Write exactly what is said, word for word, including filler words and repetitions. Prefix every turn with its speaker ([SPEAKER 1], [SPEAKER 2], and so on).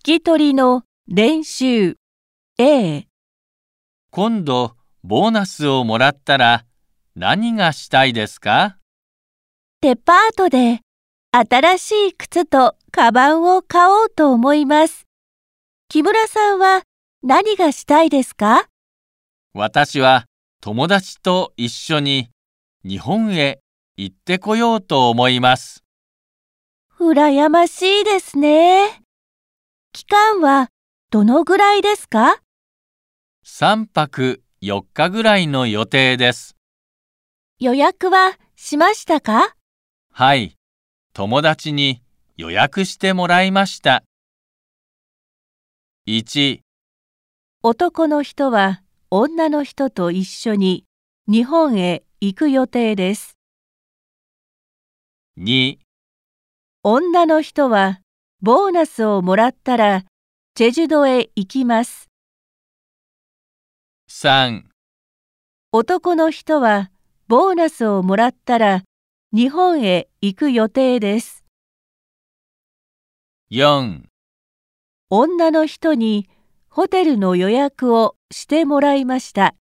[SPEAKER 1] き取りの練習 A。
[SPEAKER 2] 今度ボーナスをもらったら何がしたいですか？
[SPEAKER 1] デパートで新しい靴とカバンを買おうと思います。木村さんは何がしたいですか？
[SPEAKER 2] 私は友達と一緒に日本へ行ってこようと思います。
[SPEAKER 1] うらやましいですね。期間はどのぐらいですか？
[SPEAKER 2] さんぱくよっかぐらいの予定です。
[SPEAKER 1] 予約はしましたか？
[SPEAKER 2] はい、友達に予約してもらいました。いち、
[SPEAKER 1] 男の人は女の人と一緒に日本へ行く予定です。
[SPEAKER 2] に、
[SPEAKER 1] 女の人はボーナスをもらったらチェジュ島へ行きます。
[SPEAKER 2] さん、
[SPEAKER 1] 男の人はボーナスをもらったら日本へ行く予定です。
[SPEAKER 2] よん、
[SPEAKER 1] 女の人にホテルの予約をしてもらいました。